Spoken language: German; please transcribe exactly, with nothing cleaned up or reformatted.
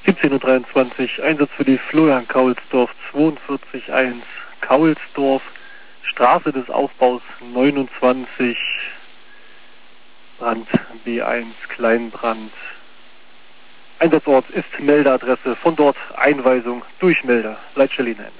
siebzehn Uhr dreiundzwanzig, Einsatz für die Florian Kaulsdorf zweiundvierzig eins, Kaulsdorf, Straße des Aufbaus neunundzwanzig, Brand B eins, Kleinbrand. Einsatzort ist Meldeadresse, von dort Einweisung durch Melder. Leitstelle hinein.